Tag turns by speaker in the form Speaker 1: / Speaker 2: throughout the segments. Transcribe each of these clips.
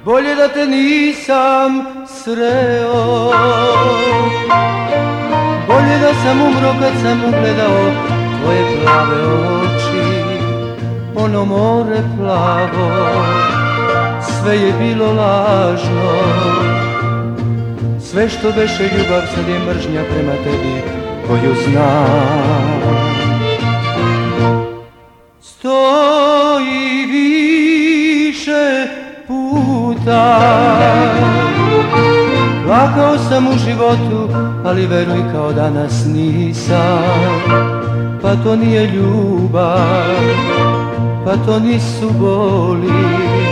Speaker 1: bolje da te nisam sreo. Bolje da sam umro kad sam ugledao tvoje plave oči, ono more plavo, sve je bilo lažno. Sve što beše ljubav sad je mržnja prema tebi koju znam. Stoji više puta, plakao sam u životu, ali veruj kao danas nisam. Pa to nije ljubav, pa to nisu boli.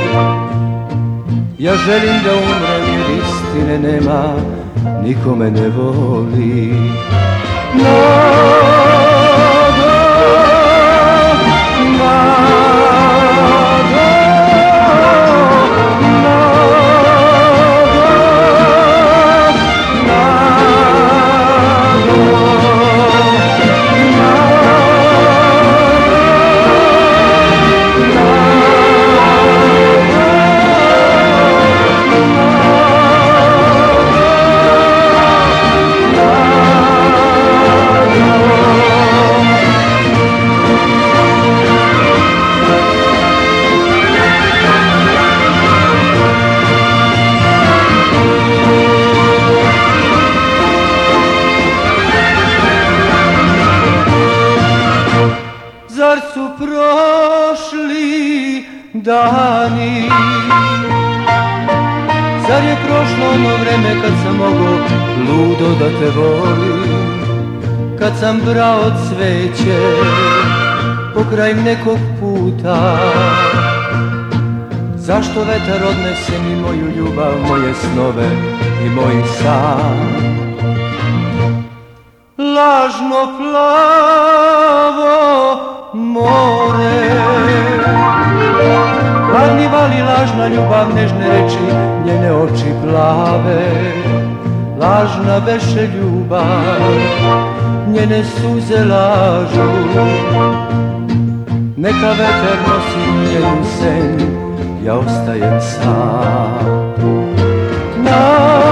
Speaker 1: Ja želim da umrem jer istine nema, niko me ne voli. Zar su prošli dani, zar je prošlo ono vreme kad sam mogao ludo da te volim, kad sam brao cveće pokraj nekog puta. Zašto vetar odnese mi moju ljubav, moje snove i moj san? Lažno plavo more, hladni vali, lažna ljubav, nežne reči, njene oči plave. Lažna beše ljubav, njene suze lažu. Neka veter nosi njenu sen, ja ostajem sam.